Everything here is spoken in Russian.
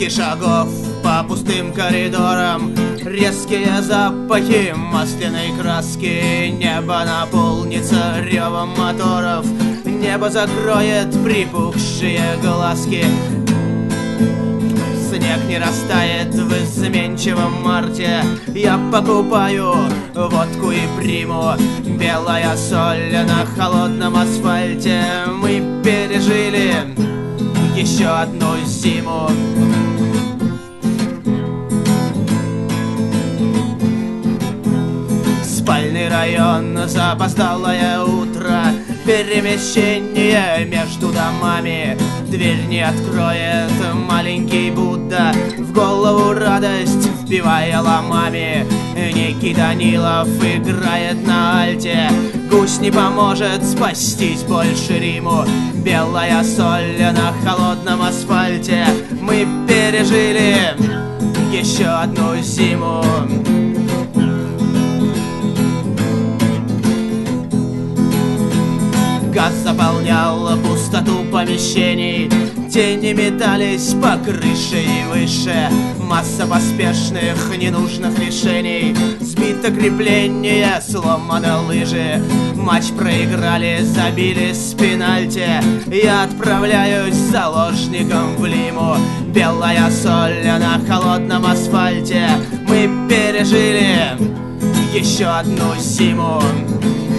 Звуки шагов по пустым коридорам, резкие запахи масляной краски. Небо наполнится ревом моторов, небо закроет припухшие глазки. Снег не растает в изменчивом марте. Я покупаю водку и приму. Белая соль на холодном асфальте. Мы пережили еще одну зиму. Спальный район, запоздалое утро, перемещение между домами. Дверь не откроет маленький Будда, в голову радость вбивая ломами. Никита Данилов играет на альте, гусь не поможет спастись больше Риму. Белая соль на холодном асфальте. Мы пережили еще одну зиму. Газ заполнял пустоту помещений, тени метались по крыше и выше. Масса поспешных, ненужных решений, сбито крепление, сломаны лыжи. Матч проиграли, забили с пенальти. Я отправляюсь заложником в Лиму. Белая соль на холодном асфальте. Мы пережили еще одну зиму.